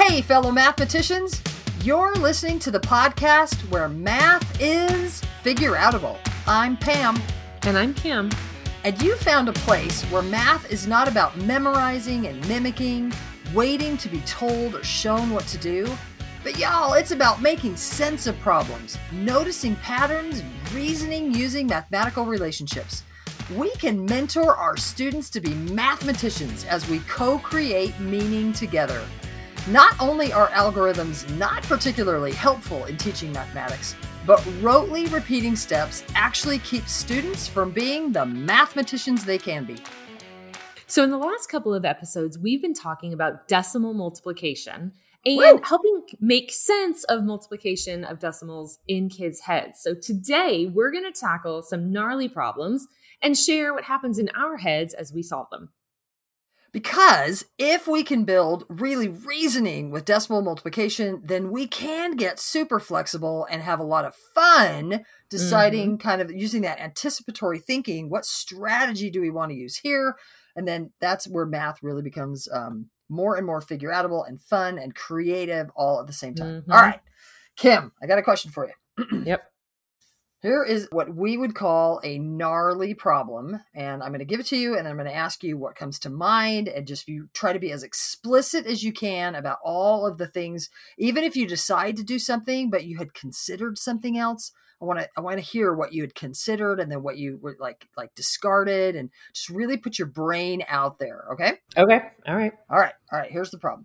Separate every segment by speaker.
Speaker 1: Hey, fellow mathematicians, you're listening to the podcast where math is figure-outable. I'm Pam.
Speaker 2: And I'm Kim.
Speaker 1: And you found a place where math is not about memorizing and mimicking, waiting to be told or shown what to do. But y'all, it's about making sense of problems, noticing patterns, and reasoning using mathematical relationships. We can mentor our students to be mathematicians as we co-create meaning together. Not only are algorithms not particularly helpful in teaching mathematics, but rotely repeating steps actually keep students from being the mathematicians they can be.
Speaker 2: So in the last couple of episodes, we've been talking about decimal multiplication and helping make sense of multiplication of decimals in kids' heads. So today, we're going to tackle some gnarly problems and share what happens in our heads as we solve them.
Speaker 1: Because if we can build really reasoning with decimal multiplication, then we can get super flexible and have a lot of fun deciding kind of using that anticipatory thinking. What strategy do we want to use here? And then that's where math really becomes more and more figure-outable and fun and creative all at the same time. All right, Kim, I got a question for you.
Speaker 2: Yep.
Speaker 1: Here is what we would call a gnarly problem, and I'm going to give it to you, and I'm going to ask you what comes to mind, and just you try to be as explicit as you can about all of the things. Even if you decide to do something, but you had considered something else, I want to hear what you had considered, and then what you were like discarded, and just really put your brain out there. Okay.
Speaker 2: Okay. All right.
Speaker 1: Here's the problem.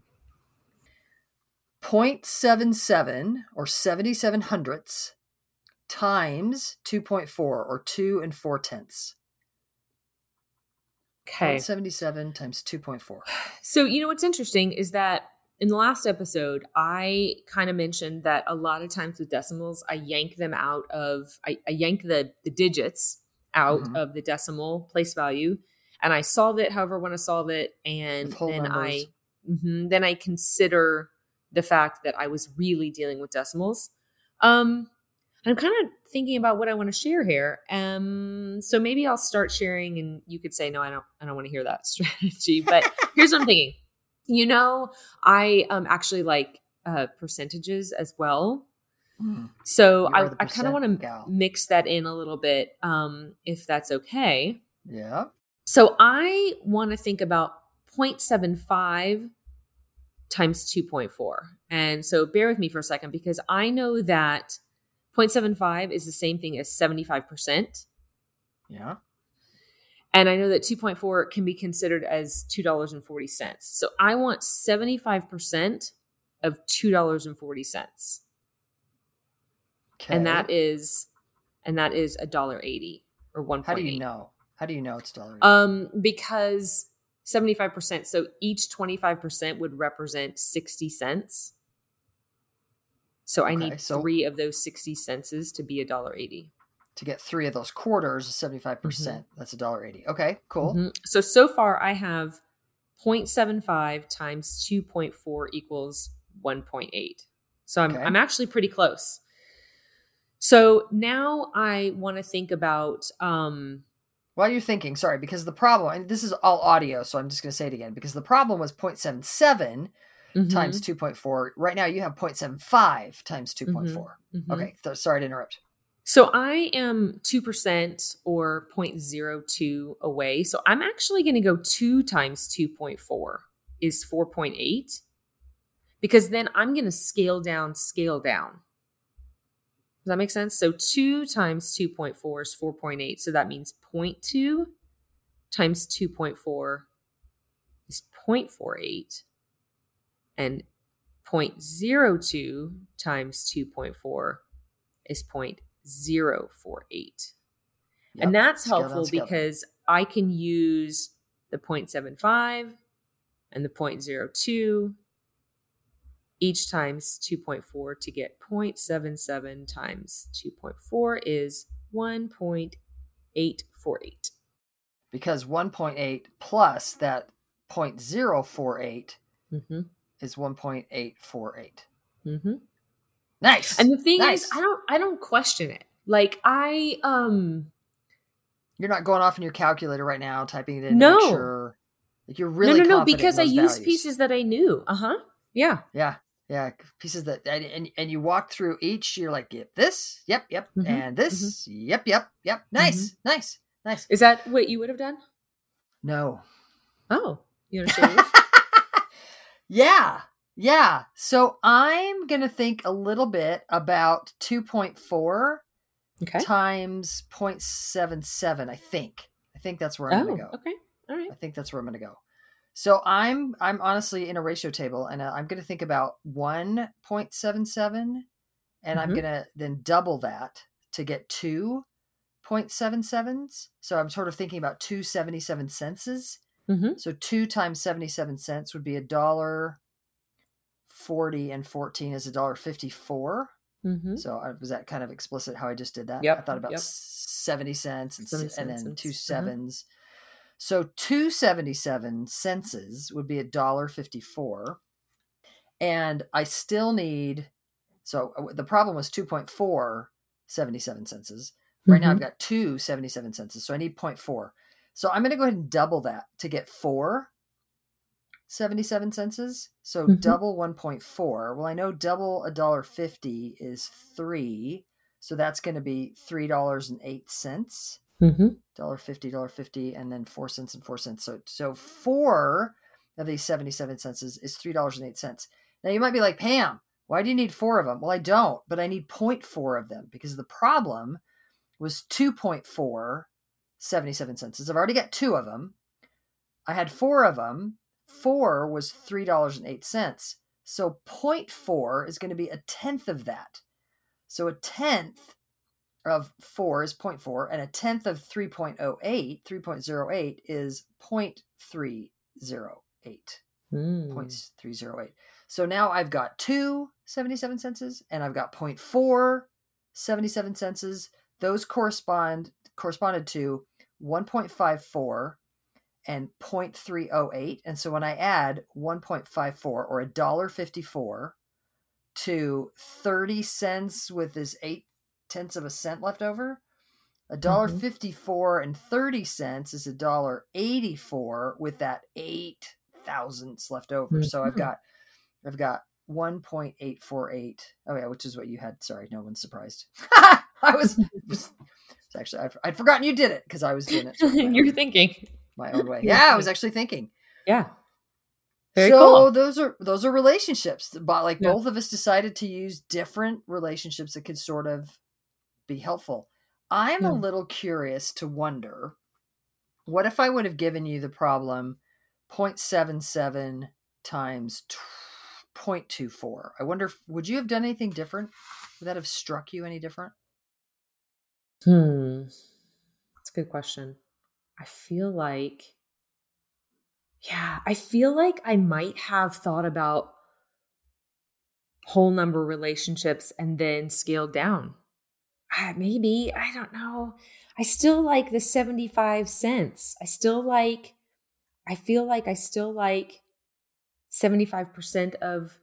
Speaker 1: 0.77 or 77 hundredths times 2.4 or 2 4/10.
Speaker 2: Okay.
Speaker 1: 0.77 times 2.4.
Speaker 2: So, what's interesting is that in the last episode, I kind of mentioned that a lot of times with decimals, I yank them out of, I yank the digits out of the decimal place value, and I solve it however I want to solve it. And then I consider the fact that I was really dealing with decimals. I'm kind of thinking about what I want to share here. So maybe I'll start sharing and you could say, no, I don't want to hear that strategy, but here's what I'm thinking. I actually like percentages as well. So I kind of want to mix that in a little bit, if that's okay.
Speaker 1: Yeah.
Speaker 2: So I want to think about 0.75 times 2.4. And so bear with me for a second, because I know that 0.75 is the same thing as 75%.
Speaker 1: Yeah. And
Speaker 2: I know that 2.4 can be considered as $2.40. So I want 75% of $2.40. Okay. And that is $1.80 or 1.8.
Speaker 1: How do you know? How do you know it's $1.80?
Speaker 2: Because 75%. So each 25% would represent 60 cents. So I need 3 of those 60 cents to be $1.80.
Speaker 1: To get 3 of those quarters is 75%. That's $1.80. Okay, cool.
Speaker 2: So far I have 0.75 times 2.4 equals 1.8. So I'm actually pretty close. So now I want to think about...
Speaker 1: While you're thinking, sorry, because the problem, and this is all audio, so I'm just going to say it again, because the problem was 0.77 times 2.4. Right now you have 0.75 times 2.4. Okay, sorry to interrupt.
Speaker 2: So I am 2% or 0.02 away. So I'm actually going to go 2 times 2.4 is 4.8, because then I'm going to scale down. Does that make sense? So 2 times 2.4 is 4.8. So that means 0.2 times 2.4 is 0.48. And 0.02 times 2.4 is 0.048. Yep. And that's helpful because I can use the 0.75 and the 0.02 each times 2.4 to get 0.77 times 2.4 is 1.848.
Speaker 1: Because 1.8 plus that 0.048 is 1.848. Nice.
Speaker 2: And the thing is, I don't question it. Like
Speaker 1: you're not going off in your calculator right now, typing it in to make sure. Like you're really confident
Speaker 2: because
Speaker 1: in those
Speaker 2: I used
Speaker 1: values.
Speaker 2: pieces that I knew. Yeah.
Speaker 1: Yeah. Yeah. Pieces that, and you walk through each, you're like, yep, this, yep, yep.
Speaker 2: Mm-hmm.
Speaker 1: And this, yep, yep, yep. Nice,
Speaker 2: Mm-hmm.
Speaker 1: nice, nice.
Speaker 2: Is that what you would have done?
Speaker 1: No.
Speaker 2: Oh, you want to share yours?
Speaker 1: Yeah. Yeah. So I'm going to think a little bit about 2.4
Speaker 2: Okay.
Speaker 1: times 0.77, I think. I think that's where I'm going to go.
Speaker 2: Okay. All right.
Speaker 1: I think that's where I'm going to go. So I'm honestly in a ratio table, and I'm going to think about 1.77, and I'm going to then double that to get 2.77s. So I'm sort of thinking about 2.77 cents. So 2 times 77 cents would be $1.40, and 14 is $1.54. So was that kind of explicit how I just did that?
Speaker 2: Yep.
Speaker 1: I thought about 70 cents and then two
Speaker 2: cents.
Speaker 1: sevens. So 2.77 cents would be $1.54. And I still need, so the problem was 2.477 cents. Right now I've got 2.77 cents. So I need 0.4. So I'm going to go ahead and double that to get 4.77 cents. So double 1.4. Well, I know double $1.50 is 3. So that's going to be $3.08. $1.50, and then 4 cents and 4 cents. So 4 of these 77 cents is $3.08. Now you might be like, Pam, why do you need 4 of them? Well, I don't, but I need 0.4 of them because the problem was 2.477 cents. I've already got 2 of them. I had 4 of them. 4 was $3.08. So 0.4 is going to be a tenth of that. So a tenth of 4 is 0.4, and a tenth of 3.08 is 0.308. 0.308. So now I've got 2.77 cents, and I've got 0.477 cents. Those corresponded to 1.54 and 0.308. And so when I add 1.54 or $1.54 to 30 cents with this 0.8 of a cent left over, $1.54 and 30 cents is $1.84 with that 8 thousandths left over. So I've got 1.848. Oh yeah, which is what you had. Sorry, no one's surprised. I was actually, I'd forgotten you did it because I was doing it.
Speaker 2: You're thinking
Speaker 1: my own way. Yeah, I was actually thinking.
Speaker 2: Yeah.
Speaker 1: Very cool. Those are relationships, but like both of us decided to use different relationships that could sort of be helpful. I'm a little curious to wonder, what if I would have given you the problem 0.77 times 0.24? I wonder, would you have done anything different? Would that have struck you any different?
Speaker 2: That's a good question. I feel like I might have thought about whole number relationships and then scaled down. Maybe, I don't know. I still like the 75 cents. I feel like I still like 75% of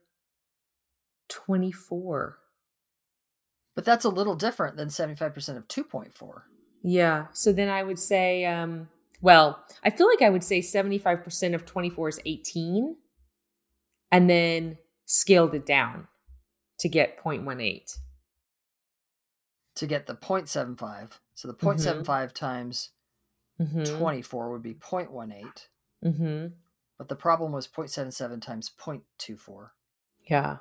Speaker 2: 24.
Speaker 1: But that's a little different than 75% of 2.4.
Speaker 2: Yeah. So then I would say, well, I feel like I would say 75% of 24 is 18 and then scaled it down to get 0.18.
Speaker 1: To get the 0.75. So the 0.75 times 24 would be 0.18. But the problem was 0.77 times 0.24.
Speaker 2: Yeah.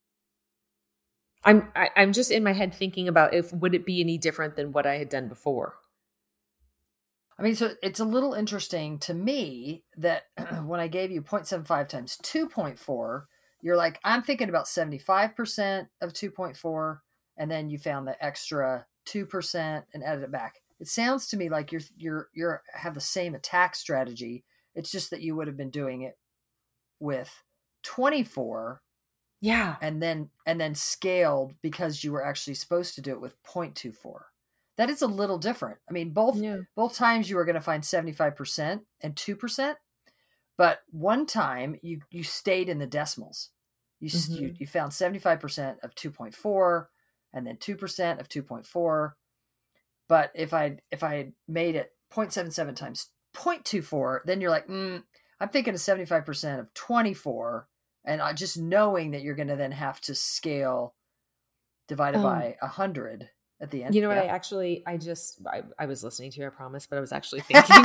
Speaker 2: I'm just in my head thinking about would it be any different than what I had done before?
Speaker 1: I mean, so it's a little interesting to me that when I gave you 0.75 times 2.4, you're like, I'm thinking about 75% of 2.4, and then you found the extra 2% and added it back. It sounds to me like you're have the same attack strategy. It's just that you would have been doing it with 24.
Speaker 2: Yeah.
Speaker 1: And then scaled because you were actually supposed to do it with 0.24. That is a little different. I mean, both times you were going to find 75% and 2%, but one time you stayed in the decimals. You found 75% of 2.4 and then 2% of 2.4. But if I made it 0.77 times 0.24, then you're like, I'm thinking of 75% of 24 And just knowing that you're going to then have to scale divided by 100 at the end.
Speaker 2: You know what? I was listening to you, I promise, but I was actually thinking.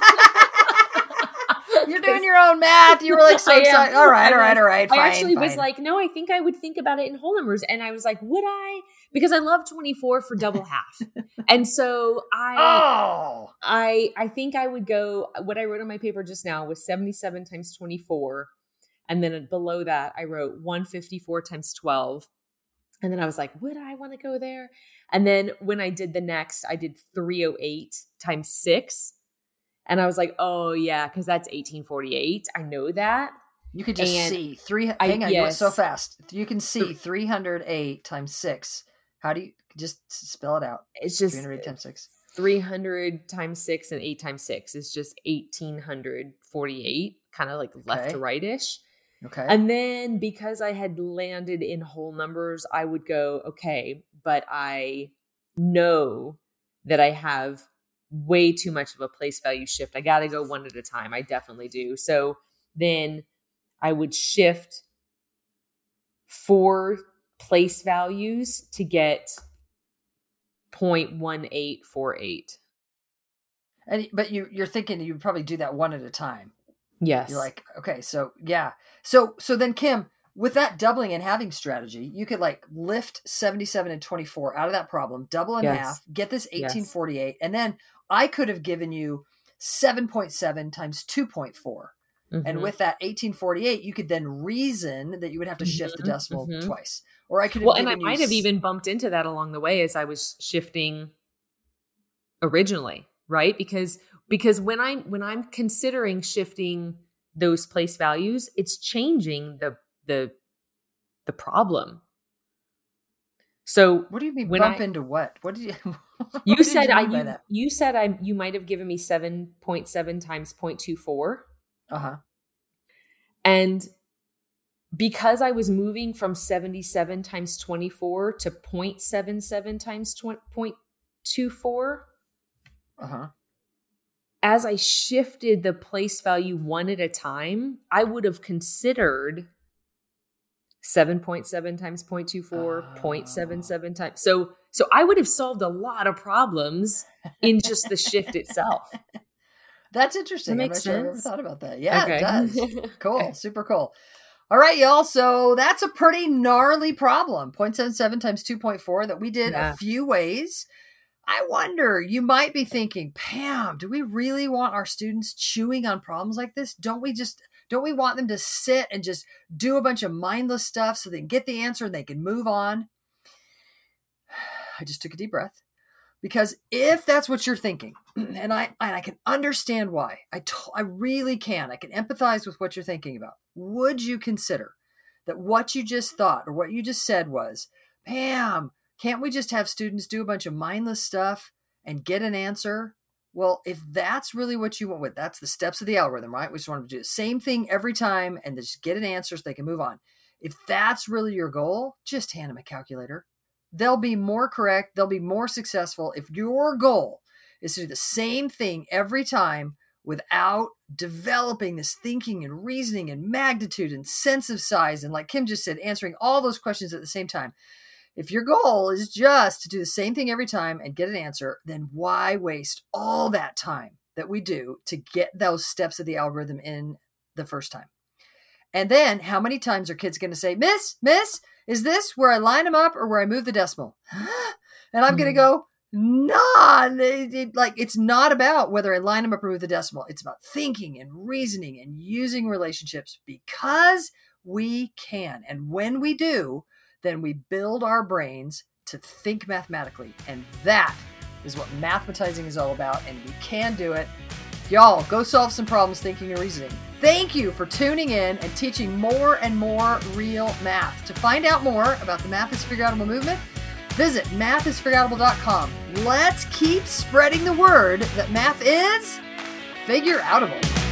Speaker 1: You're doing your own math. You were like so excited. All right. Fine,
Speaker 2: I actually was like, no, I think I would think about it in whole numbers. And I was like, would I? Because I love 24 for double half. And so I think I would go, what I wrote on my paper just now was 77 times 24. And then below that, I wrote 154 times 12. And then I was like, would I want to go there? And then when I did the next, I did 308 times 6. And I was like, oh, yeah, because that's 1848. I know that.
Speaker 1: You could just see hang on, you went so fast. You can see 308 times 6. How do you just spell it out?
Speaker 2: It's just
Speaker 1: 308 times 6.
Speaker 2: 300 times 6 and 8 times 6 is just 1848, kind of like left to right-ish.
Speaker 1: Okay.
Speaker 2: And then because I had landed in whole numbers, I would go, okay, but I know that I have way too much of a place value shift. I got to go one at a time. I definitely do. So then I would shift 4 place values to get 0.1848.
Speaker 1: But you're thinking you'd probably do that one at a time.
Speaker 2: Yes.
Speaker 1: You're like, okay, so yeah. So then Kim, with that doubling and halving strategy, you could like lift 77 and 24 out of that problem, double in half, get this 1848. And then I could have given you 7.7 times 2.4. Mm-hmm. And with that 1848, you could then reason that you would have to shift the decimal twice. Or I could have
Speaker 2: and I might have even bumped into that along the way as I was shifting originally, right? Because when I'm considering shifting those place values, it's changing the problem. So
Speaker 1: what do you mean bump into what? What did you?
Speaker 2: You said you might have given me 7.7 times 0.24.
Speaker 1: Uh-huh.
Speaker 2: And because I was moving from 77 times 24 to 0.77 times 0.24.
Speaker 1: Uh-huh.
Speaker 2: As I shifted the place value one at a time, I would have considered 7.7 times 0.24, 0.77 times. So I would have solved a lot of problems in just the shift itself.
Speaker 1: That's interesting.
Speaker 2: That makes sense.
Speaker 1: I've never thought about that. Yeah, okay. It does. Cool. Okay. Super cool. All right, y'all. So that's a pretty gnarly problem. 0.77 times 2.4 that we did a few ways. I wonder, you might be thinking, Pam, do we really want our students chewing on problems like this? Don't we want them to sit and just do a bunch of mindless stuff so they can get the answer and they can move on? I just took a deep breath. Because if that's what you're thinking, and I can understand why, I really can. I can empathize with what you're thinking about. Would you consider that what you just thought or what you just said was, Pam, can't we just have students do a bunch of mindless stuff and get an answer? Well, if that's really what you want, that's the steps of the algorithm, right? We just want to do the same thing every time and just get an answer so they can move on. If that's really your goal, just hand them a calculator. They'll be more correct. They'll be more successful. If your goal is to do the same thing every time without developing this thinking and reasoning and magnitude and sense of size, and like Kim just said, answering all those questions at the same time. If your goal is just to do the same thing every time and get an answer, then why waste all that time that we do to get those steps of the algorithm in the first time? And then how many times are kids going to say, Miss, is this where I line them up or where I move the decimal? And I'm going to go, nah, it's not about whether I line them up or move the decimal. It's about thinking and reasoning and using relationships because we can. And when we do, then we build our brains to think mathematically. And that is what mathematizing is all about. And we can do it. Y'all, go solve some problems thinking and reasoning. Thank you for tuning in and teaching more and more real math. To find out more about the Math is Figureoutable movement, visit mathisfigureoutable.com. Let's keep spreading the word that math is figureoutable.